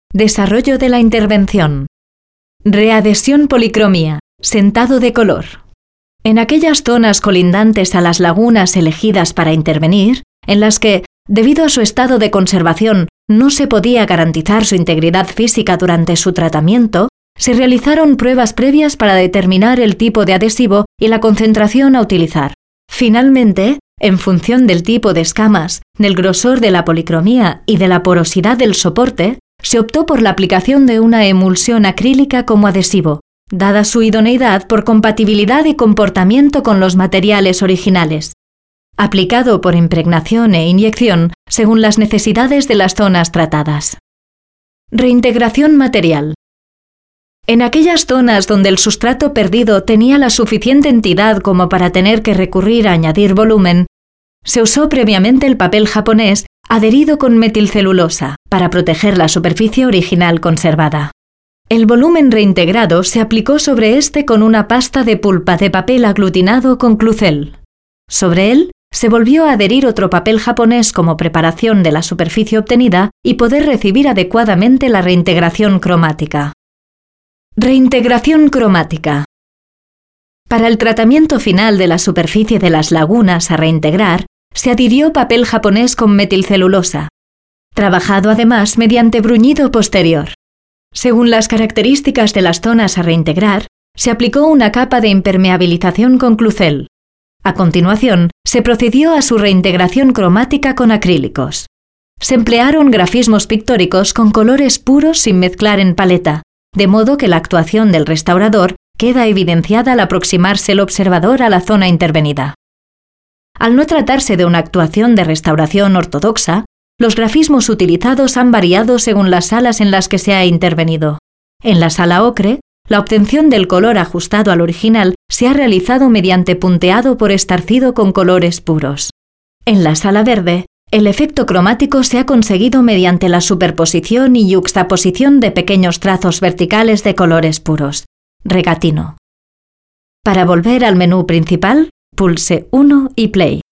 Desarrollo de la intervención. Readhesión policromía. Sentado de color. En aquellas zonas colindantes a las lagunas elegidas para intervenir, en las que, debido a su estado de conservación, no se podía garantizar su integridad física durante su tratamiento, se realizaron pruebas previas para determinar el tipo de adhesivo y la concentración a utilizar. Finalmente, en función del tipo de escamas, del grosor de la policromía y de la porosidad del soporte, se optó por la aplicación de una emulsión acrílica como adhesivo, dada su idoneidad por compatibilidad y comportamiento con los materiales originales, aplicado por impregnación e inyección según las necesidades de las zonas tratadas. Reintegración material. En aquellas zonas donde el sustrato perdido tenía la suficiente entidad como para tener que recurrir a añadir volumen, se usó previamente el papel japonés adherido con metilcelulosa para proteger la superficie original conservada. El volumen reintegrado se aplicó sobre este con una pasta de pulpa de papel aglutinado con clucel. Sobre él se volvió a adherir otro papel japonés como preparación de la superficie obtenida y poder recibir adecuadamente la reintegración cromática. Reintegración cromática. Para el tratamiento final de la superficie de las lagunas a reintegrar, se adhirió papel japonés con metilcelulosa, trabajado además mediante bruñido posterior. Según las características de las zonas a reintegrar, se aplicó una capa de impermeabilización con clucel. A continuación, se procedió a su reintegración cromática con acrílicos. Se emplearon grafismos pictóricos con colores puros sin mezclar en paleta, de modo que la actuación del restaurador queda evidenciada al aproximarse el observador a la zona intervenida. Al no tratarse de una actuación de restauración ortodoxa, los grafismos utilizados han variado según las salas en las que se ha intervenido. En la sala ocre, la obtención del color ajustado al original se ha realizado mediante punteado por estarcido con colores puros. En la sala verde, el efecto cromático se ha conseguido mediante la superposición y yuxtaposición de pequeños trazos verticales de colores puros. Regatino. Para volver al menú principal, pulse 1 y play.